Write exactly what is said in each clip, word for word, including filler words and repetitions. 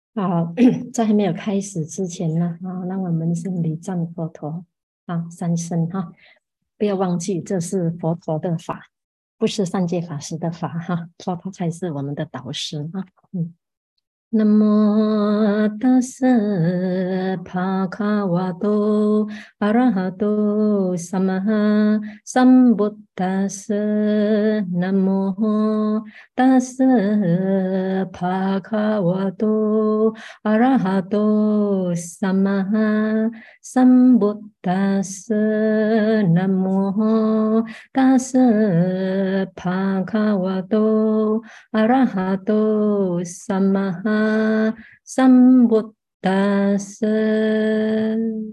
好，在还没有开始之前呢，啊，让我们先礼赞佛陀，啊，三声哈，不要忘记这是佛陀的法，不是三界法师的法哈，佛陀才是我们的导师哈，嗯。นะโมตัสสะภะคะวะโตอะระหะโตสัมมาสัมพุทธัสสะนะโมตัสสะภะคะวะโตอะระหะโตสัมมาสัมพุทธัสสะนะโมตัสสะภะคะวะโตอะระหะโตสัมมาสัมพุทธัสสะ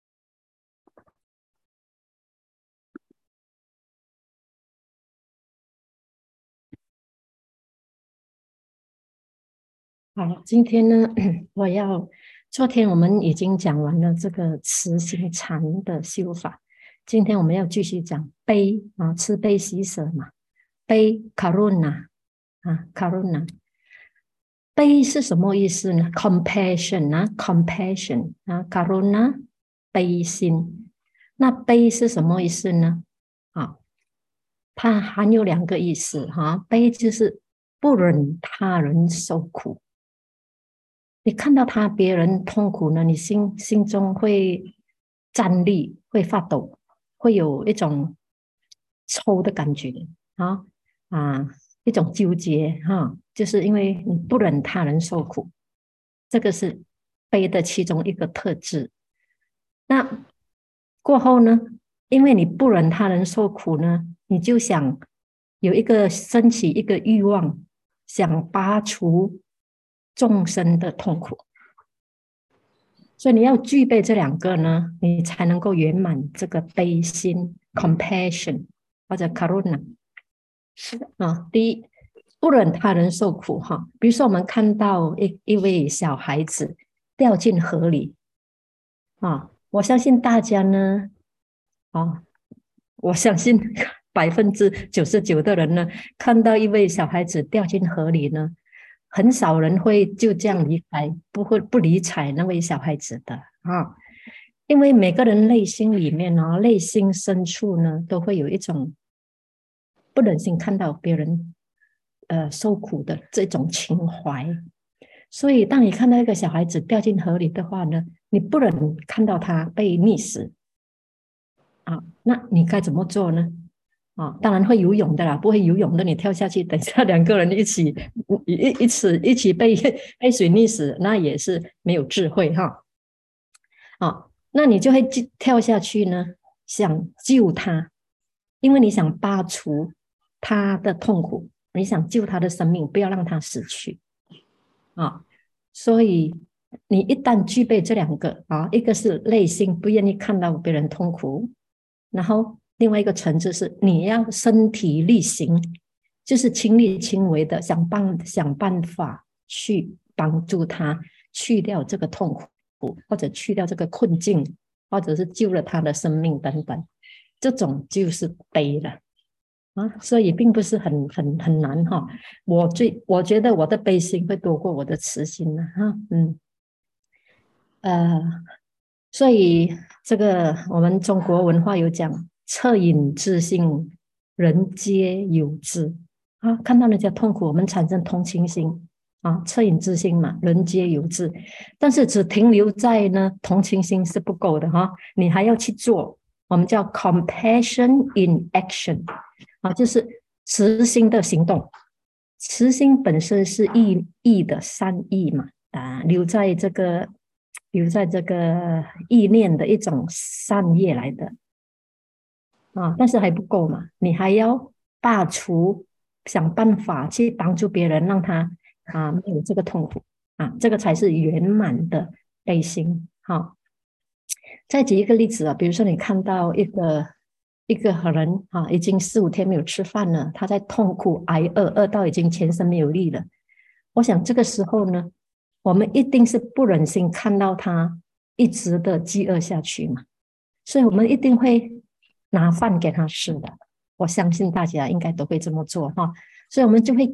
好，今天呢，我要，昨天我们已经讲完了这个慈心禅的修法，今天我们要继续讲悲啊，慈悲喜舍嘛，悲 karuna 啊 karuna， 悲是什么意思呢 ？compassion 啊 compassion 啊 karuna 悲心，那悲是什么意思呢？啊，它含有两个意思哈，悲就是不忍他人受苦。你看到他别人痛苦呢，你心心中会战栗，会发抖，会有一种抽的感觉啊啊，一种纠结哈，就是因为你不忍他人受苦，这个是悲的其中一个特质。那过后呢，因为你不忍他人受苦呢，你就想有一个升起一个欲望，想拔除众生的痛苦，所以你要具备这两个呢，你才能够圆满这个悲心 compassion 或者 karuna 啊。第一，不忍他人受苦哈，比如说我们看到一一位小孩子掉进河里啊，我相信大家呢，啊，我相信百分之九十九的人呢，看到一位小孩子掉进河里呢，很少人会就这样离开，不会不理睬那位小孩子的啊，因为每个人内心里面呢，内心深处呢，都会有一种不忍心看到别人呃受苦的这种情怀，所以当你看到一个小孩子掉进河里的话呢，你不忍看到他被溺死啊，那你该怎么做呢？啊，当然会游泳的啦，不会游泳的你跳下去，等下两个人一起一一起一起被被水溺死，那也是没有智慧哈。啊，那你就会跳下去呢，想救他，因为你想拔除他的痛苦，你想救他的生命，不要让他死去啊。所以你一旦具备这两个啊，一个是内心不愿意看到别人痛苦，然后另外一个层次是你要身体力行，就是亲力亲为的想办想办法去帮助他去掉这个痛苦，或者去掉这个困境，或者是救了他的生命等等，这种就是悲了啊，所以并不是很很很难哈。我最我觉得我的悲心会多过我的慈心呢哈，嗯，呃，所以这个我们中国文化有讲恻隐之心，人皆有之啊。看到人家痛苦，我们产生同情心啊，恻隐之心嘛，人皆有之。但是只停留在呢同情心是不够的哈，你还要去做，我们叫 compassion in action 啊，就是慈心的行动。慈心本身是义义的善意嘛啊，留在这个留在这个意念的一种善业来的啊，但是还不够嘛，你还要拔除，想办法去帮助别人，让他啊没有这个痛苦啊，这个才是圆满的悲心。好，再举一个例子啊，比如说你看到一个一个人啊，已经四五天没有吃饭了，他在痛苦挨饿，饿到已经全身没有力了。我想这个时候呢，我们一定是不忍心看到他一直的饥饿下去嘛，所以我们一定会拿饭给他吃的。我相信大家应该都会这么做哈，所以我们就会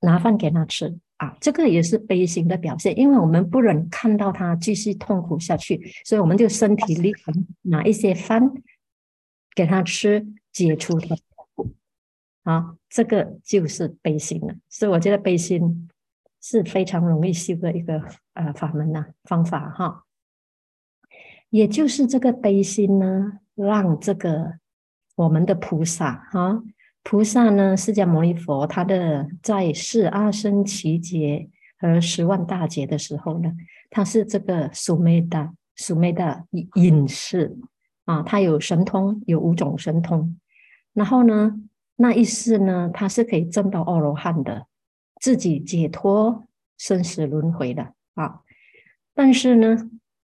拿饭给他吃啊，这个也是悲心的表现，因为我们不忍看到他继续痛苦下去，所以我们就身体力行拿一些饭给他吃，解除他的痛苦啊，这个就是悲心了。所以我觉得悲心是非常容易修的一个呃法门呐、啊、方法哈。也就是这个悲心呢，让这个我们的菩萨哈，菩萨呢，释迦牟尼佛，他的在世阿僧祇劫和十万大劫的时候呢，他是这个苏梅达苏梅达隐士啊，他有神通，有五种神通。然后呢，那一世呢，他是可以证到阿罗汉的，自己解脱生死轮回的啊。但是呢，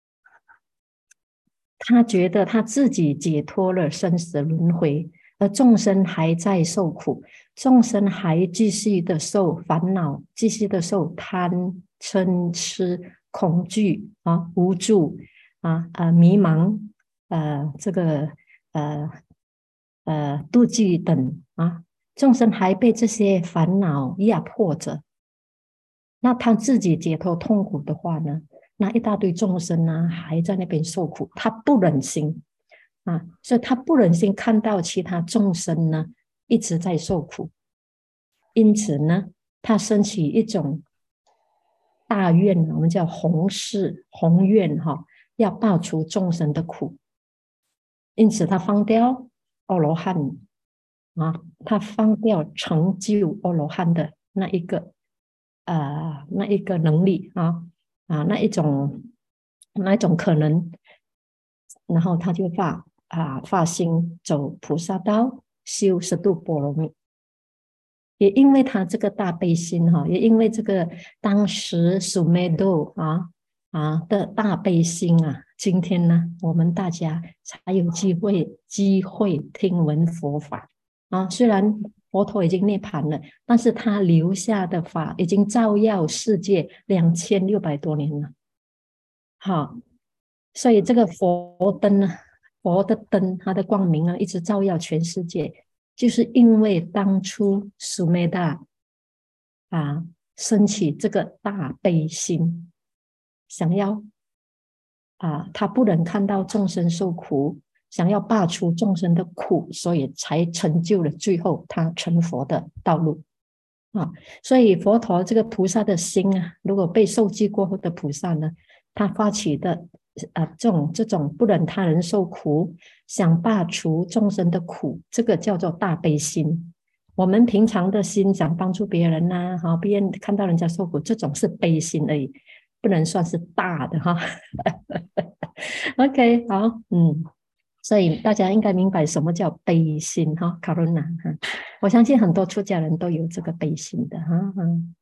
他觉得他自己解脱了生死轮回，而众生还在受苦，众生还继续的受烦恼，继续的受贪嗔痴恐惧啊、无助啊、呃、迷茫、呃这个呃呃妒忌等啊，众生还被这些烦恼压迫着。那他自己解脱痛苦的话呢，那一大堆众生呢还在那边受苦，他不忍心啊，所以他不忍心看到其他众生呢一直在受苦，因此呢，他升起一种大愿，我们叫弘誓弘愿哈，要报除众生的苦，因此他放掉阿罗汉啊，他放掉成就阿罗汉的那一个呃那一个能力啊啊那一种那一种可能，然后他就发啊发心走菩萨道，修十度波罗蜜。也因为他这个大悲心哈，也因为这个当时苏梅度啊啊的大悲心啊，今天呢，我们大家才有机会机会听闻佛法啊。虽然佛陀已经涅槃了，但是他留下的法已经照耀世界两千六百多年了。好，所以这个佛灯呢，佛的灯，它的光明啊，一直照耀全世界，就是因为当初苏梅达啊升起这个大悲心，想要啊，他不忍看到众生受苦，想要拔除众生的苦，所以才成就了最后他成佛的道路啊。所以佛陀这个菩萨的心啊，如果被受记过后的菩萨呢，他发起的啊这种这种不忍他人受苦，想拔除众生的苦，这个叫做大悲心。我们平常的心想帮助别人呐、啊，好，别人看到人家受苦，这种是悲心而已，不能算是大的哈。OK， 好，嗯，所以大家应该明白什么叫悲心哈，卡罗娜哈，我相信很多出家人都有这个悲心的哈。嗯，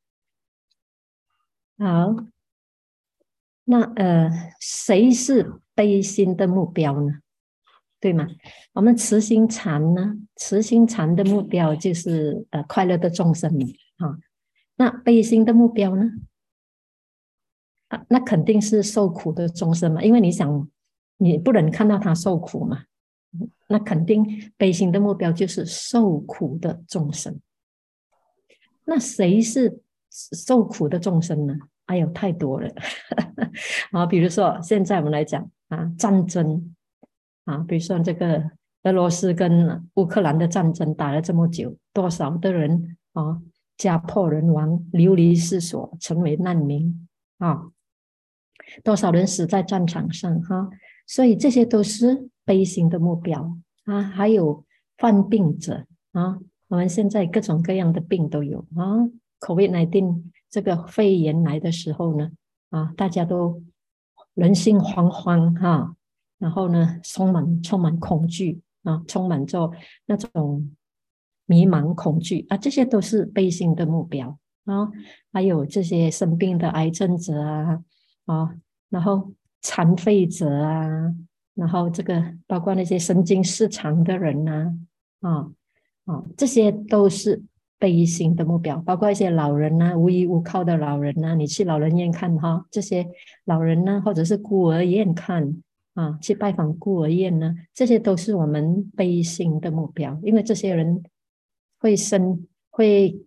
好，那呃，谁是悲心的目标呢？对吗？我们慈心禅呢，慈心禅的目标就是呃快乐的众生嘛，啊，那悲心的目标呢？啊，那肯定是受苦的众生嘛，因为你想，你不能看到他受苦嘛，那肯定悲心的目标就是受苦的众生。那谁是受苦的众生呢？哎呦，太多了啊！比如说，现在我们来讲啊，战争啊，比如说这个俄罗斯跟乌克兰的战争打了这么久，多少的人啊，家破人亡，流离失所，成为难民啊，多少人死在战场上哈，所以这些都是悲心的目标啊。还有患病者啊，我们现在各种各样的病都有啊。COVID 十九 这个肺炎来的时候呢，啊，大家都人心惶惶哈，然后呢，充满充满恐惧啊，充满着那种迷茫恐惧啊，这些都是悲心的目标啊。还有这些生病的癌症者啊。啊，然后残废者啊，然后这个包括那些神经失常的人呐、啊，啊啊，这些都是悲心的目标，包括一些老人呐、啊，无依无靠的老人呐、啊，你去老人院看哈，这些老人呢、啊，或者是孤儿院看啊，去拜访孤儿院呢，这些都是我们悲心的目标，因为这些人会生会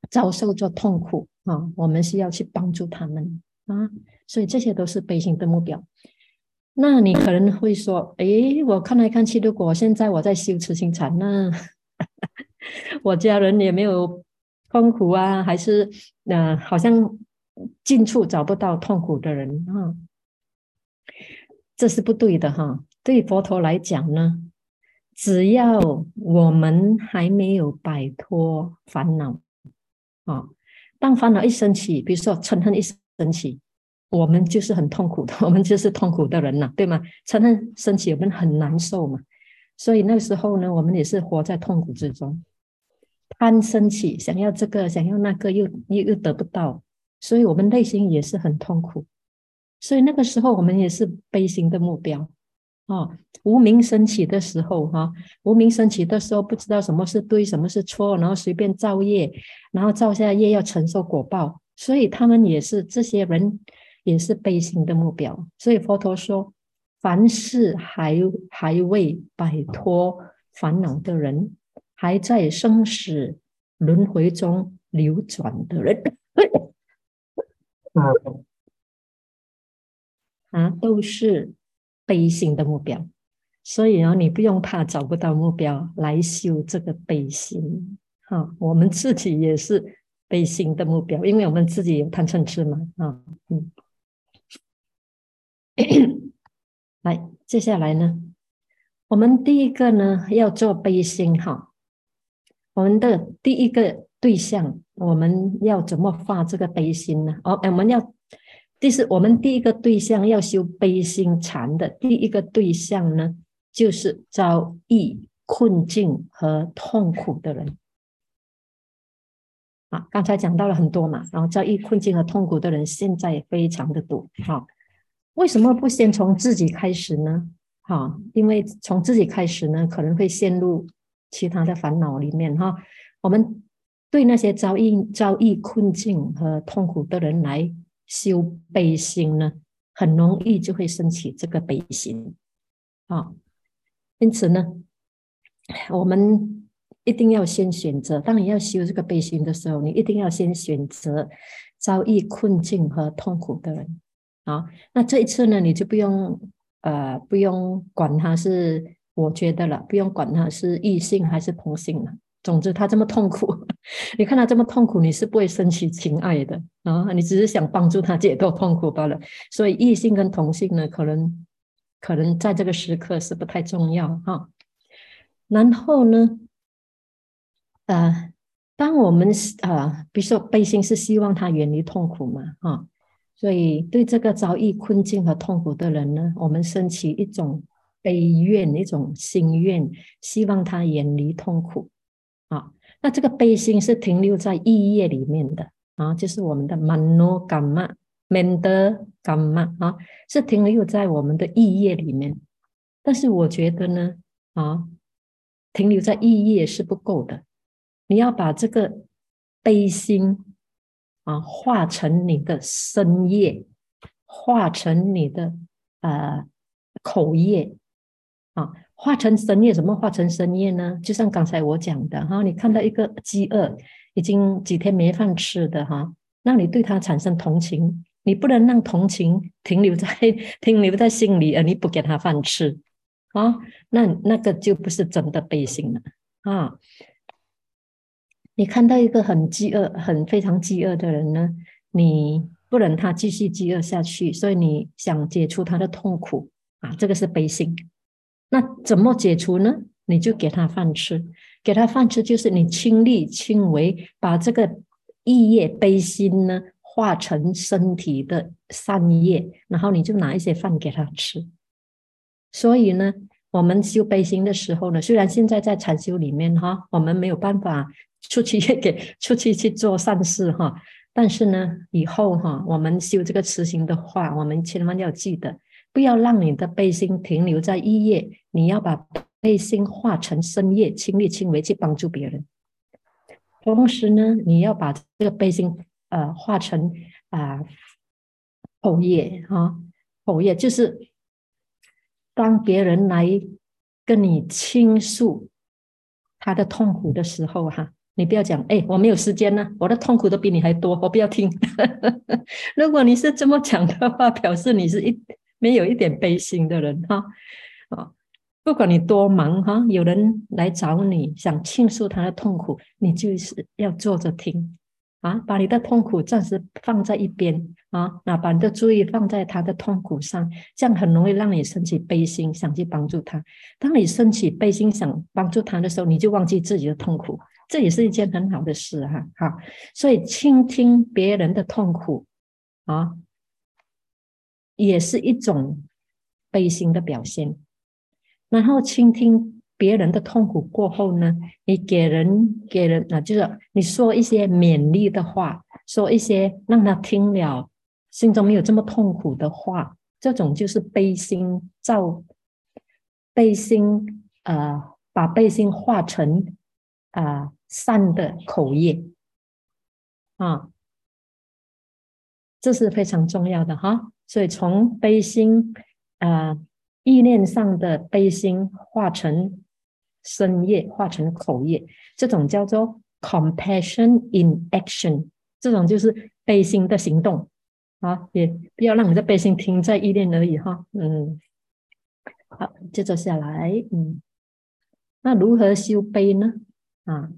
遭受着痛苦啊，我们需要去帮助他们啊，所以这些都是悲心的目标。那你可能会说，诶，我看来看去，如果现在我在修慈心禅，那我家人也没有痛苦啊，还是呃，好像近处找不到痛苦的人啊，这是不对的哈。对佛陀来讲呢，只要我们还没有摆脱烦恼啊，当烦恼一升起，比如说嗔恨一升起，我们就是很痛苦的，我们就是痛苦的人呐，对吗？嗔恨升起，我们很难受嘛。所以那个时候呢，我们也是活在痛苦之中。贪升起，想要这个，想要那个，又又又得不到，所以我们内心也是很痛苦。所以那个时候我们也是悲心的目标哦。无明升起的时候哈、哦，无明升起的时候不知道什么是对，什么是错，然后随便造业，然后造下业要承受果报，所以他们也是这些人也是悲心的目标。所以佛陀说，凡是还还未摆脱烦恼的人，还在生死轮回中流转的人啊，都是悲心的目标。所以啊，你不用怕找不到目标来修这个悲心。啊，我们自己也是悲心的目标，因为我们自己有贪嗔痴嘛。啊，嗯，来，接下来呢，我们第一个呢要做悲心哈。我们的第一个对象，我们要怎么发这个悲心呢？哦，我们要，第是我们第一个对象要修悲心禅的第一个对象呢，就是遭遇困境和痛苦的人。啊，刚才讲到了很多嘛，然后遭遇困境和痛苦的人现在非常的多。哈，为什么不先从自己开始呢？哈，因为从自己开始呢，可能会陷入其他的烦恼里面哈。我们对那些遭遇遭遇困境和痛苦的人来修悲心呢，很容易就会升起这个悲心啊。因此呢，我们一定要先选择，当你要修这个悲心的时候，你一定要先选择遭遇困境和痛苦的人啊。那这一次呢，你就不用呃不用管他是，我觉得了，不用管他是异性还是同性了。总之，他这么痛苦，你看他这么痛苦，你是不会升起情爱的啊，你只是想帮助他解脱痛苦罢了。所以，异性跟同性呢，可能可能在这个时刻是不太重要哈。然后呢，呃，当我们呃，比如说悲心是希望他远离痛苦嘛，哈，所以对这个遭遇困境和痛苦的人呢，我们升起一种悲愿，一种心愿，希望他远离痛苦啊。那这个悲心是停留在意业里面的啊，就是我们的 mano kamma menda kamma 啊，是停留在我们的意业里面。但是我觉得呢，啊，停留在意业是不够的。你要把这个悲心啊化成你的身业，化成你的呃口业啊，化成身业。怎么化成身业呢？就像刚才我讲的哈，你看到一个饥饿，已经几天没饭吃的哈，那你对他产生同情，你不能让同情停留在停留在心里，而你不给他饭吃啊，那那个就不是真的悲心了啊。你看到一个很饥饿、很非常饥饿的人呢，你不忍他继续饥饿下去，所以你想解除他的痛苦啊，这个是悲心。那怎么解除呢？你就给他饭吃，给他饭吃就是你亲力亲为，把这个意业悲心呢化成身体的善业，然后你就拿一些饭给他吃。所以呢，我们修悲心的时候呢，虽然现在在禅修里面哈，我们没有办法出去给出去去做善事哈，但是呢，以后哈，我们修这个慈心的话，我们千万要记得，不要让你的悲心停留在一业，你要把悲心化成身业，亲力亲为去帮助别人。同时呢，你要把这个悲心呃化成啊、呃、口业哈，口业就是当别人来跟你倾诉他的痛苦的时候哈， 你不要讲，哎，我没有时间呢，我的痛苦都比你还多，我不要听。如果你是这么讲的话，表示你是一没有一点悲心的人哈。啊，不管你多忙哈，有人来找你想倾诉他的痛苦，你就是要坐着听啊，把你的痛苦暂时放在一边啊，那把你的注意放在他的痛苦上，这样很容易让你升起悲心，想去帮助他。当你升起悲心想帮助他的时候，你就忘记自己的痛苦，这也是一件很好的事哈。好，所以倾听别人的痛苦啊，也是一种悲心的表现。然后倾听别人的痛苦过后呢，你给人给人啊，就是你说一些勉励的话，说一些让他听了心中没有这么痛苦的话，这种就是悲心造悲心，呃，把悲心化成啊、呃、善的口业啊，这是非常重要的哈。所以从悲心啊、呃、意念上的悲心化成身业，化成口业，这种叫做 compassion in action， 这种就是悲心的行动啊，也不要让你的悲心停在意念而已哈。嗯，好，接着下来，嗯，那如何修悲呢？啊，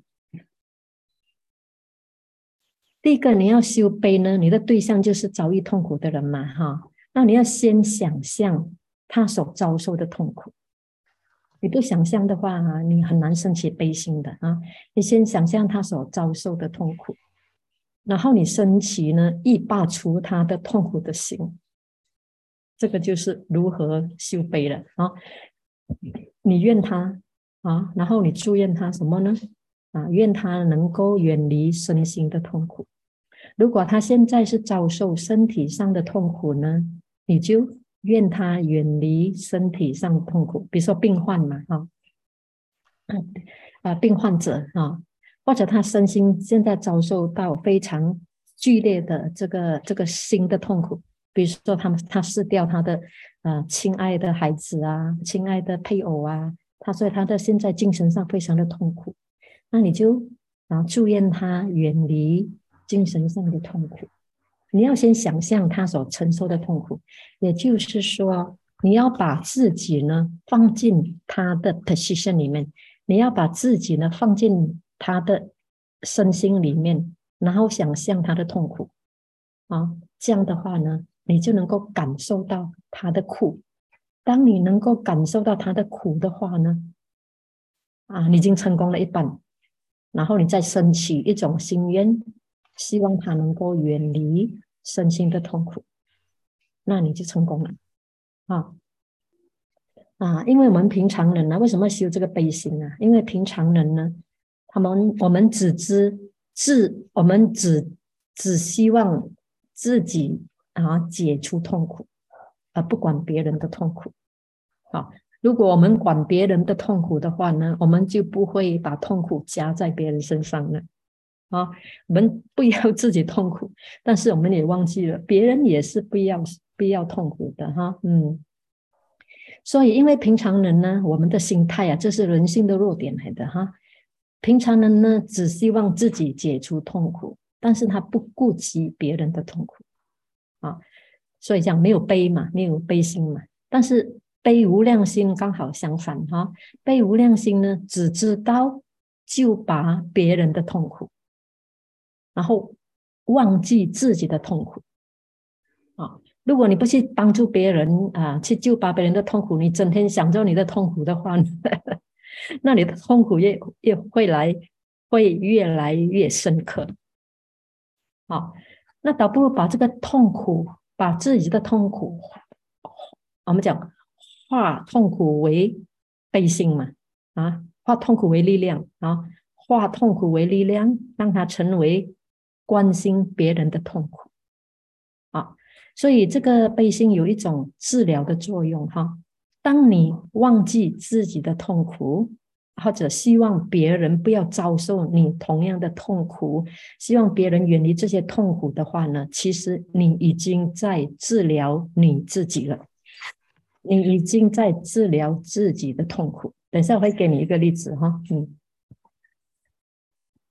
第一个你要修悲呢，你的对象就是遭遇痛苦的人嘛，哈，那你要先想象他所遭受的痛苦。你不想象的话啊，你很难升起悲心的啊。你先想象他所遭受的痛苦，然后你升起呢，意罢除他的痛苦的心，这个就是如何修悲了啊。你愿他啊，然后你祝愿他什么呢？啊，愿他能够远离身心的痛苦。如果他现在是遭受身体上的痛苦呢，你就愿他远离身体上的痛苦，比如说病患嘛，哈，啊，病患者啊，或者他身心现在遭受到非常剧烈的这个这个心的痛苦，比如说他们他失掉他的呃亲爱的孩子啊，亲爱的配偶啊，他所以他的现在精神上非常的痛苦，那你就啊祝愿他远离精神上的痛苦。你要先想象他所承受的痛苦，也就是说，你要把自己呢放进他的 position 里面，你要把自己呢放进他的身心里面，然后想象他的痛苦啊，这样的话呢，你就能够感受到他的苦。当你能够感受到他的苦的话呢，啊，你已经成功了一半。然后你再升起一种心愿，希望他能够远离身心的痛苦，那你就成功了啊啊！因为我们平常人呢，为什么修这个悲心呢？因为平常人呢，他们我们只知自，我们只只希望自己啊解除痛苦，而不管别人的痛苦。好，如果我们管别人的痛苦的话呢，我们就不会把痛苦加在别人身上了。啊，我们不要自己痛苦，但是我们也忘记了别人也是不要不要痛苦的哈。嗯，所以因为平常人呢，我们的心态啊，这是人性的弱点来的哈。平常人呢，只希望自己解除痛苦，但是他不顾及别人的痛苦啊。所以讲没有悲嘛，没有悲心嘛。但是悲无量心刚好相反哈。悲无量心呢，只知道就把别人的痛苦，然后忘记自己的痛苦啊！如果你不去帮助别人啊，去救拔别人的痛苦，你整天想着你的痛苦的话，那你的痛苦也也会来，会越来越深刻。好，那倒不如把这个痛苦，把自己的痛苦，我们讲化痛苦为悲心嘛，啊，化痛苦为力量啊，化痛苦为力量，让它成为关心别人的痛苦啊。所以这个悲心有一种治疗的作用哈。当你忘记自己的痛苦，或者希望别人不要遭受你同样的痛苦，希望别人远离这些痛苦的话呢，其实你已经在治疗你自己了，你已经在治疗自己的痛苦。等一下我会给你一个例子哈。嗯。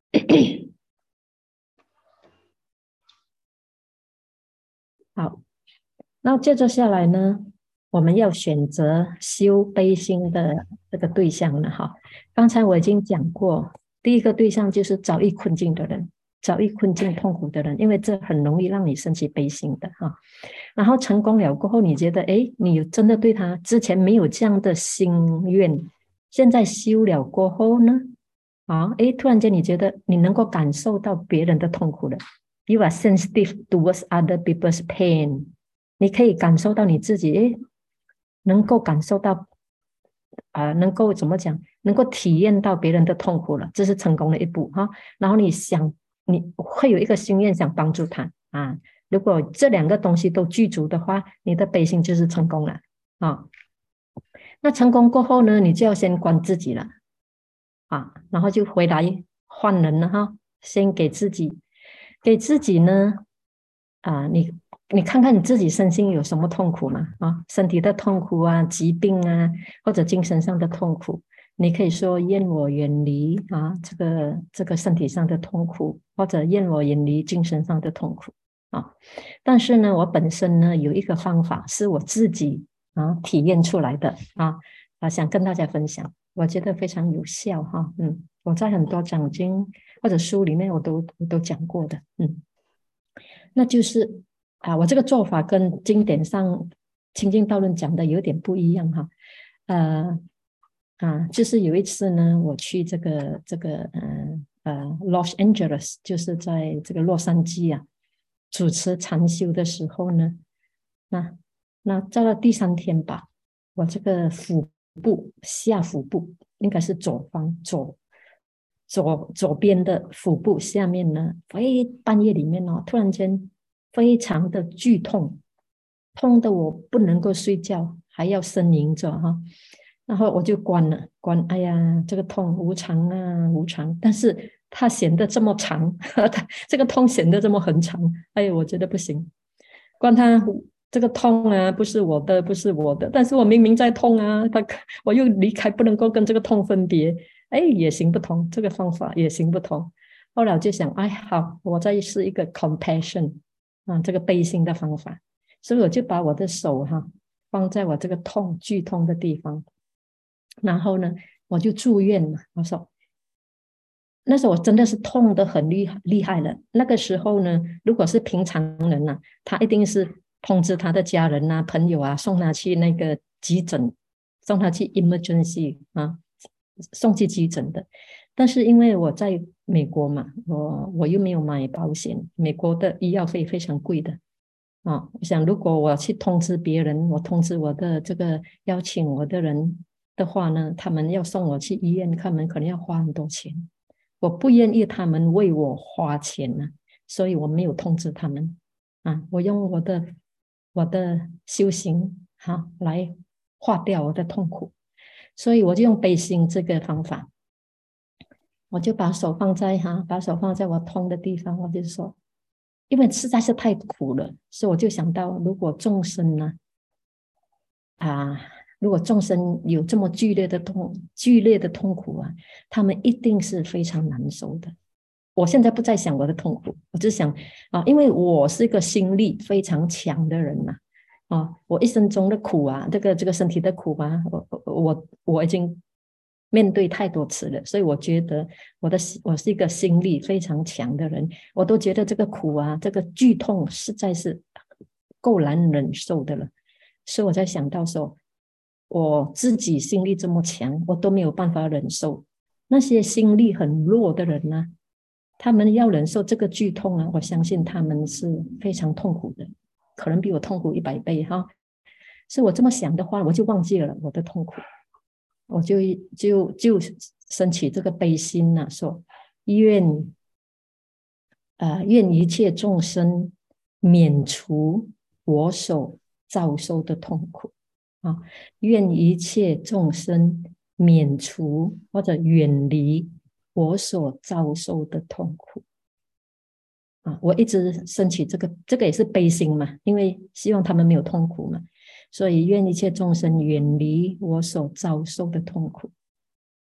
好，那接着下来呢，我们要选择修悲心的这个对象了哈。刚才我已经讲过，第一个对象就是遭遇困境的人，遭遇困境痛苦的人，因为这很容易让你升起悲心的哈。然后成功了过后，你觉得哎，你真的对他之前没有这样的心愿，现在修了过后呢，啊，哎，突然间你觉得你能够感受到别人的痛苦了。You are sensitive towards other people's pain. 你可以感受到你自己，诶，能够感受到，啊、呃，能够怎么讲，能够体验到别人的痛苦了，这是成功的一步哈。然后你想，你会有一个心愿想帮助他啊。如果这两个东西都具足的话，你的悲心就是成功了啊。那成功过后呢，你就要先关自己了啊，然后就回来换人了哈，先给自己。给自己呢，啊，你你看看你自己身心有什么痛苦吗？啊，身体的痛苦啊，疾病啊，或者精神上的痛苦，你可以说愿我远离啊，这个这个身体上的痛苦，或者愿我远离精神上的痛苦啊。但是呢，我本身呢有一个方法是我自己啊体验出来的啊啊，想跟大家分享，我觉得非常有效哈。嗯，我在很多讲经或者书里面我都我都讲过的，嗯，那就是啊，我这个做法跟经典上清净道论讲的有点不一样哈，呃啊，就是有一次呢，我去这个这个呃呃 Los Angeles，就是在这个洛杉矶啊，主持禅修的时候呢，那那到了第三天吧，我这个腹部下腹部应该是左方左左左边的腹部下面呢，非半夜里面哦，突然间非常的剧痛，痛的我不能够睡觉，还要呻吟着哈。然后我就关了，关，哎呀，这个痛无常啊，无常。但是它显得这么长，它这个痛显得这么很长，哎呀，我觉得不行。关它这个痛啊，不是我的，不是我的，但是我明明在痛啊，他我又离开，不能够跟这个痛分别，哎，也行不通，这个方法也行不通。后来我就想，哎，好，我再试一个 compassion 啊，这个悲心的方法，所以我就把我的手哈、啊、放在我这个痛剧痛的地方，然后呢，我就住院嘛，我说。那时候我真的是痛得很厉害厉害了。那个时候呢，如果是平常人呢、啊，他一定是通知他的家人啊、朋友啊，送他去那个急诊，送他去 emergency 啊，送去急诊的。但是因为我在美国嘛，我我又没有买保险，美国的医药费非常贵的啊。我想如果我去通知别人，我通知我的这个邀请我的人的话呢，他们要送我去医院，他们可能要花很多钱。我不愿意他们为我花钱呢、啊，所以我没有通知他们啊。我用我的我的修行哈来化掉我的痛苦，所以我就用悲心这个方法，我就把手放在哈，把手放在我痛的地方，我就说，因为实在是太苦了，所以我就想到，如果众生呢啊。如果众生有这么剧烈的痛、剧烈的痛苦啊，他们一定是非常难受的。我现在不再想我的痛苦，我只想啊，因为我是一个心力非常强的人呐、啊，啊，我一生中的苦啊，这个这个身体的苦啊，我我我已经面对太多次了，所以我觉得我的我是一个心力非常强的人，我都觉得这个苦啊，这个剧痛实在是够难忍受的了，所以我在想到说。我自己心力这么强，我都没有办法忍受。那些心力很弱的人呢、啊，他们要忍受这个剧痛啊，我相信他们是非常痛苦的，可能比我痛苦一百倍哈。所以我这么想的话，我就忘记了我的痛苦，我就就就升起这个悲心呐、啊，说愿啊、呃、愿一切众生免除我所遭受的痛苦。啊，愿一切众生免除或者远离我所遭受的痛苦啊！我一直升起这个，这个也是悲心嘛，因为希望他们没有痛苦嘛，所以愿一切众生远离我所遭受的痛苦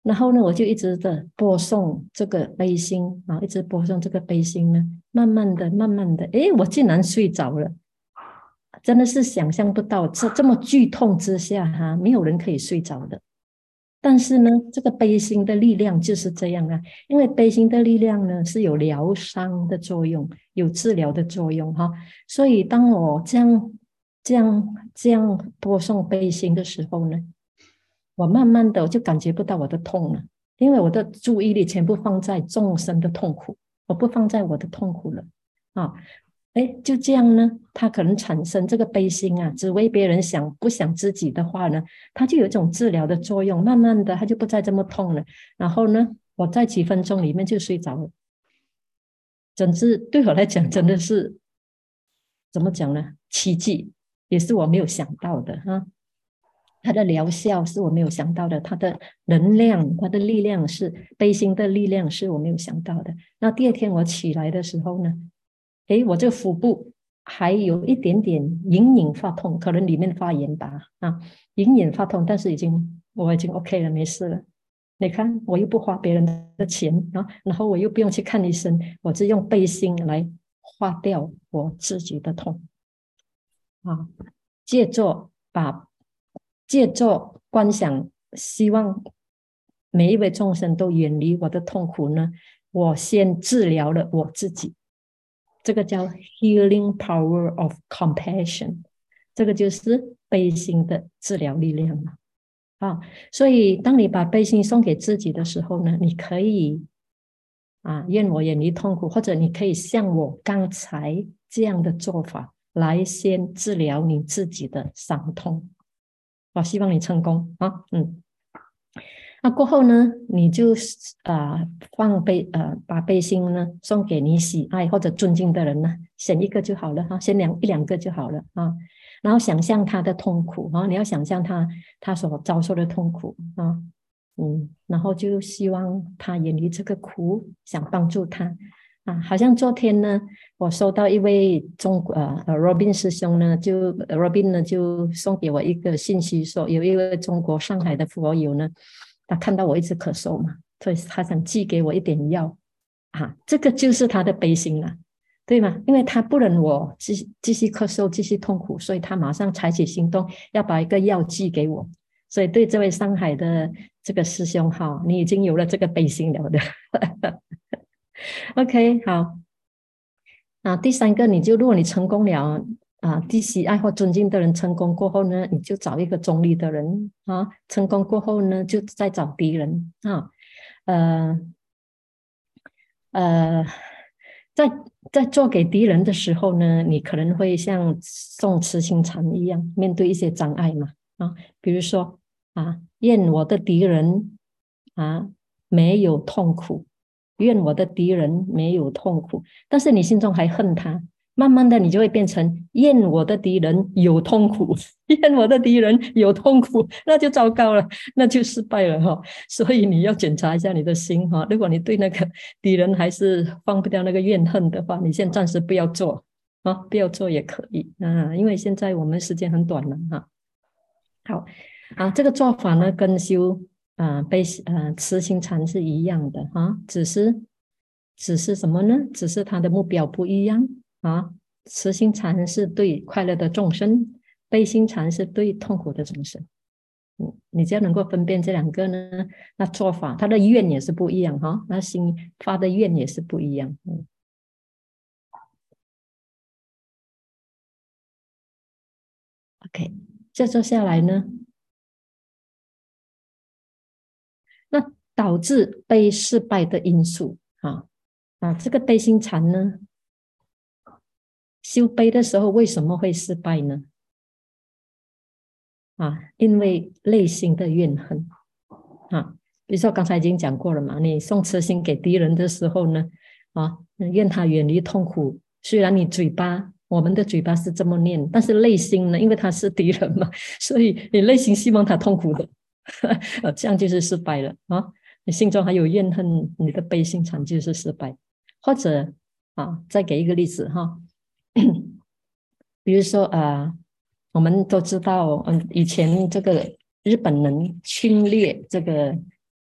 然后呢，我就一直的播送这个悲心啊，一直播送这个悲心呢，慢慢的、慢慢的，诶，我竟然睡着了，真的是想象不到，这这么剧痛之下哈，没有人可以睡着的。但是呢，这个悲心的力量就是这样啊，因为悲心的力量呢是有疗伤的作用，有治疗的作用哈。所以当我这样、这样、这样播送悲心的时候呢，我慢慢的我就感觉不到我的痛了，因为我的注意力全部放在众生的痛苦，我不放在我的痛苦了啊。哎，就这样呢，他可能产生这个悲心啊，只为别人想，不想自己的话呢，他就有一种治疗的作用，慢慢的他就不再这么痛了。然后呢，我在几分钟里面就睡着了，整治对我来讲真的是怎么讲呢？奇迹，也是我没有想到的哈。它的疗效是我没有想到的，它的能量、它的力量是悲心的力量，是我没有想到的。那第二天我起来的时候呢，诶，我这腹部还有一点点隐隐发痛，可能里面发炎吧，啊，隐隐发痛，但是已经我已经 OK 了，没事了。你看，我又不花别人的钱啊，然后我又不用去看医生，我只用背心来化掉我自己的痛啊，借着把借着观想，希望每一位众生都远离我的痛苦呢，我先治疗了我自己。这个叫 healing power of compassion， 这个就是悲心的治疗力量嘛。啊，所以当你把悲心送给自己的时候呢，你可以啊，愿我远离痛苦，或者你可以像我刚才这样的做法，来先治疗你自己的伤痛。我希望你成功啊，嗯。那过后呢，你就啊、呃、放悲呃把悲心呢送给你喜爱或者尊敬的人呢，选一个就好了哈，选两一两个就好了啊。然后想象他的痛苦啊，你要想象他他所遭受的痛苦啊，嗯，然后就希望他远离这个苦，想帮助他啊。好像昨天呢，我收到一位中国呃 Robin 师兄呢，就 Robin 呢就送给我一个信息说，有一位中国上海的佛友呢。他看到我一直咳嗽嘛，所以他想寄给我一点药啊，这个就是他的悲心了，对吗？因为他不忍我继继续咳嗽，继续痛苦，所以他马上采取行动，要把一个药寄给我。所以对这位上海的这个师兄哈，你已经有了这个悲心了的。OK， 好。啊，第三个，你就如果你成功了啊，第喜爱或尊敬的人成功过后呢，你就找一个中立的人啊，成功过后呢，就再找敌人啊，呃呃，在在做给敌人的时候呢，你可能会像送慈心禅一样，面对一些障碍嘛啊，比如说啊，愿我的敌人啊没有痛苦。愿我的敌人没有痛苦，但是你心中还恨他，慢慢的你就会变成愿我的敌人有痛苦，愿我的敌人有痛苦，那就糟糕了，那就失败了哈。所以你要检查一下你的心哈，如果你对那个敌人还是放不掉那个怨恨的话，你先暂时不要做啊，不要做也可以啊，因为现在我们时间很短了哈。好啊，这个做法呢跟修。啊、呃，被呃慈心禅是一样的哈，只是只是什么呢？只是它的目标不一样啊。慈心禅是对快乐的众生，悲心禅是对痛苦的众生。嗯，你只要能够分辨这两个呢，那做法他的愿也是不一样哈，那心发的愿也是不一样。嗯，OK， 接着下来呢，那导致被失败的因素啊啊，这个悲心禅呢，修悲的时候为什么会失败呢？啊，因为内心的怨恨啊，比如说刚才已经讲过了嘛，你送慈心给敌人的时候呢，啊，愿他远离痛苦。虽然你嘴巴，我们的嘴巴是这么念，但是内心呢，因为他是敌人嘛，所以你内心希望他痛苦的，这样就是失败了啊。你心中还有怨恨，你的悲心禅就是失败。或者啊，再给一个例子哈，比如说啊、呃，我们都知道，嗯，以前这个日本人侵略这个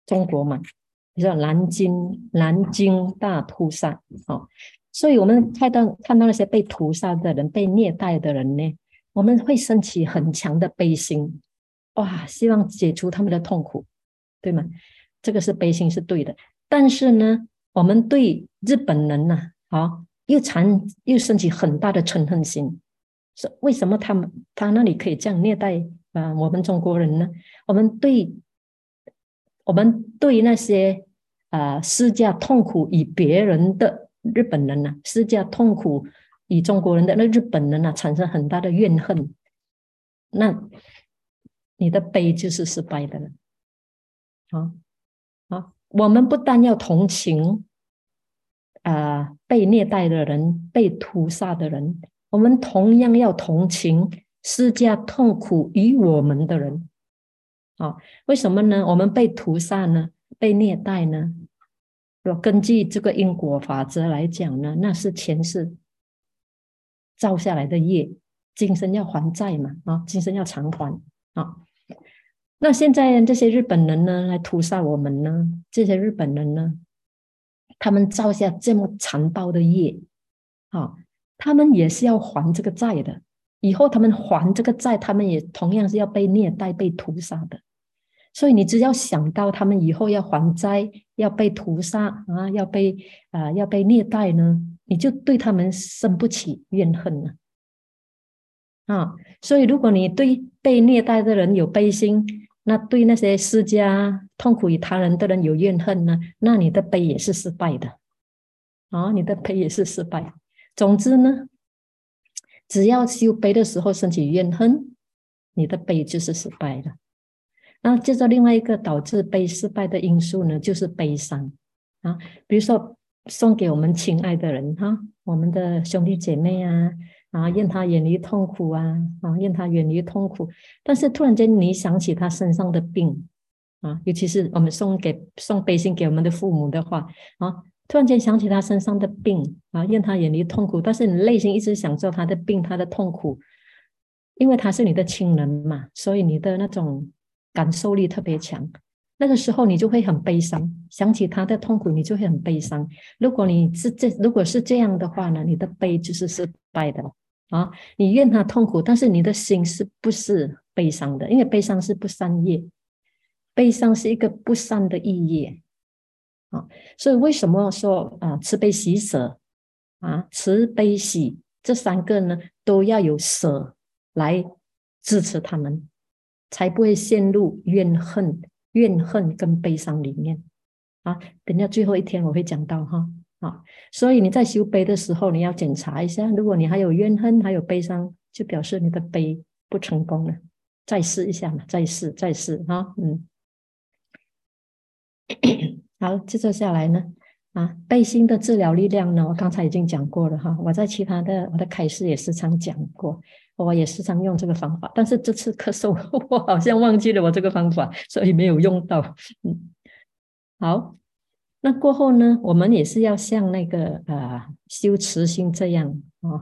中国嘛，比如说南京南京大屠杀，哦，所以我们看到看到那些被屠杀的人、被虐待的人呢，我们会升起很强的悲心，哇，希望解除他们的痛苦，对吗？这个是悲心是对的，但是呢，我们对日本人呢，啊，又产又升起很大的嗔恨心，是为什么他们他那里可以这样虐待啊、呃、我们中国人呢？我们对我们对那些啊、呃、施加痛苦于别人的日本人呢、啊，施加痛苦于中国人的那日本人呢、啊，产生很大的怨恨，那你的悲就是失败的了。好，好，我们不但要同情啊、呃、被虐待的人、被屠杀的人，我们同样要同情施加痛苦于我们的人。好，为什么呢？我们被屠杀呢？被虐待呢？根据这个因果法则来讲呢，那是前世造下来的业，今生要还债嘛，啊，今生要偿还啊。那现在这些日本人呢，来屠杀我们呢？这些日本人呢，他们造下这么残暴的业，啊，他们也是要还这个债的。以后他们还这个债，他们也同样是要被虐待、被屠杀的。所以你只要想到他们以后要还债、要被屠杀啊、要被啊、呃、要被虐待呢，你就对他们生不起怨恨了啊。所以如果你对被虐待的人有悲心，那对那些施加痛苦于他人的人有怨恨呢，那你的悲也是失败的啊，你的悲也是失败。总之呢，只要修悲的时候升起怨恨，你的悲就是失败了。那接着另外一个导致悲失败的因素呢，就是悲伤啊，比如说送给我们亲爱的人哈，我们的兄弟姐妹啊，啊，愿他远离痛苦啊，啊，愿他远离痛苦。但是突然间你想起他身上的病啊，尤其是我们送给送悲心给我们的父母的话啊，突然间想起他身上的病啊，愿他远离痛苦，但是你内心一直想着他的病，他的痛苦，因为他是你的亲人嘛，所以你的那种感受力特别强，那个时候你就会很悲伤，想起他的痛苦，你就会很悲伤。如果你是这，如果是这样的话呢，你的悲就是失败的啊。你愿他痛苦，但是你的心是不是悲伤的？因为悲伤是不善业，悲伤是一个不善的意业啊。所以为什么说啊，慈悲喜舍啊，慈悲喜这三个呢，都要有舍来支持他们。才不会陷入怨恨、怨恨跟悲伤里面啊。等下最后一天我会讲到哈啊，所以你在修悲的时候，你要检查一下，如果你还有怨恨、还有悲伤，就表示你的悲不成功了，再试一下嘛，再试，再试哈，嗯。好，接着下来呢，啊，悲心的治疗力量呢，我刚才已经讲过了哈，我在其他的我的开示也时常讲过。我也时常用这个方法，但是这次咳嗽我好像忘记了我这个方法，所以没有用到。嗯，好，那过后呢，我们也是要像那个呃修慈心这样啊。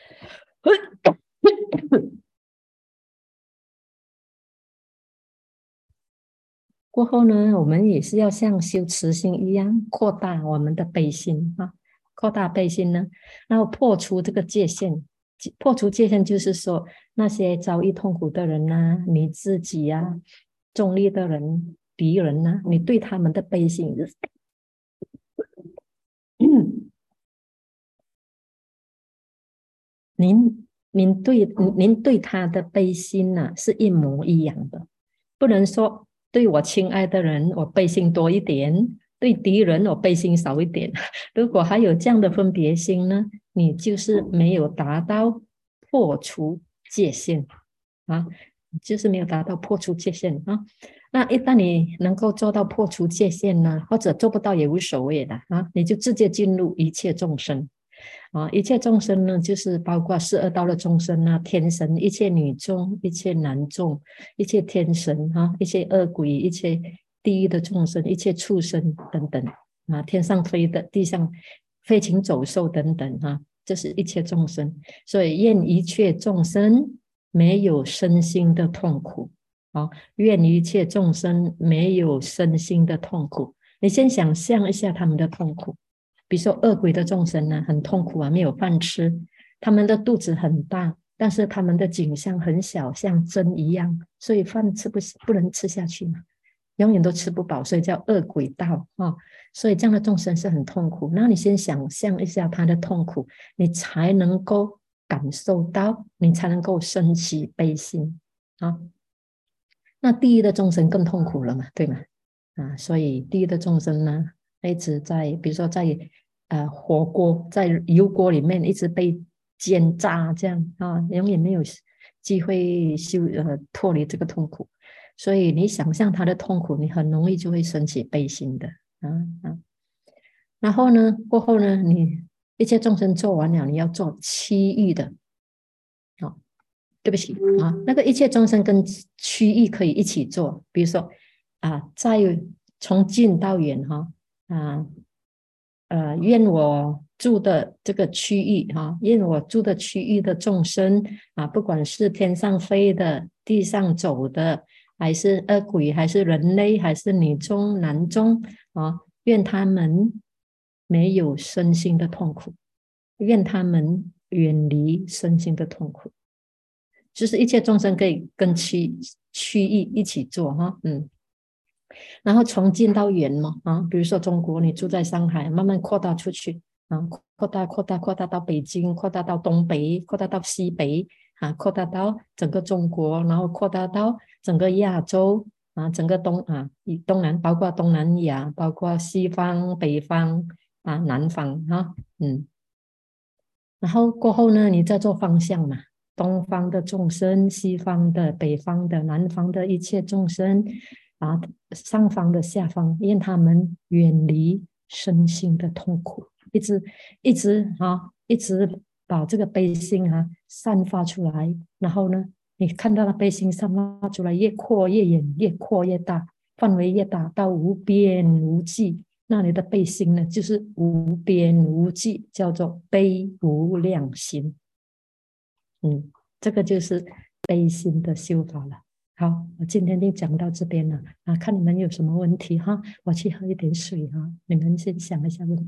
过后呢，我们也是要像修慈心一样，扩大我们的悲心啊，扩大悲心呢，然后破除这个界限。破除界限就是说，那些遭遇痛苦的人啊，你自己啊，中立的人、敌人啊，你对他们的悲心，您您对您对他的悲心呢、啊、是一模一样的，不能说对我亲爱的人我悲心多一点，对敌人我悲心少一点。如果还有这样的分别心呢，你就是没有达到破除界限啊，就是没有达到破除界限啊。那一旦你能够做到破除界限呢，或者做不到也无所谓的啊，你就直接进入一切众生啊，一切众生呢，就是包括十二道的众生啊，天神，一切女众，一切男众，一切天神啊，一切恶鬼，一切地狱的众生，一切畜生等等啊，天上飞的，地上飞禽走兽等等啊，这是一切众生。所以愿一切众生没有身心的痛苦哦，愿一切众生没有身心的痛苦。你先想象一下他们的痛苦，比如说恶鬼的众生呢，很痛苦啊，没有饭吃，他们的肚子很大，但是他们的景象很小，像针一样，所以饭吃不不能吃下去嘛，永远都吃不饱，所以叫恶鬼道啊、哦。所以这样的众生是很痛苦。那你先想象一下他的痛苦，你才能够感受到，你才能够升起悲心啊。那地狱的众生更痛苦了嘛，对吗？啊，所以地狱的众生呢，一直在，比如说在呃火锅、在油锅里面一直被煎炸，这样啊，永远没有机会修呃脱离这个痛苦。所以你想象他的痛苦，你很容易就会升起悲心的啊啊。然后呢，过后呢，你一切众生做完了，你要做区域的，哦，对不起啊，那个一切众生跟区域可以一起做，比如说啊，在从近到远哈啊呃，愿我住的这个区域哈，愿我住的区域的众生啊，不管是天上飞的、地上走的，还是恶鬼，还是人类，还是女中男中啊，愿他们没有身心的痛苦，愿他们远离身心的痛苦。就是一切众生可以跟区区域一起做哈，嗯，然后从近到远嘛啊，比如说中国，你住在上海，慢慢扩大出去啊，扩大扩大扩大到北京，扩大到东北，扩大到西北啊，扩大到整个中国，然后扩大到整个亚洲啊，整个东啊，以东南包括东南亚，包括西方、北方啊、南方啊，嗯，然后过后呢，你再做方向嘛。东方的众生，西方的、北方的、南方的一切众生啊，上方的、下方，愿他们远离身心的痛苦，一直一直啊，一直把这个悲心啊散发出来。然后呢，你看到的悲心散发出来，越扩越远，越扩越大，范围越大，到无边无际。那你的悲心呢，就是无边无际，叫做悲无量心。嗯，这个就是悲心的修法了。好，我今天就讲到这边了啊，看你们有什么问题哈，我去喝一点水哈，你们先想一下问题。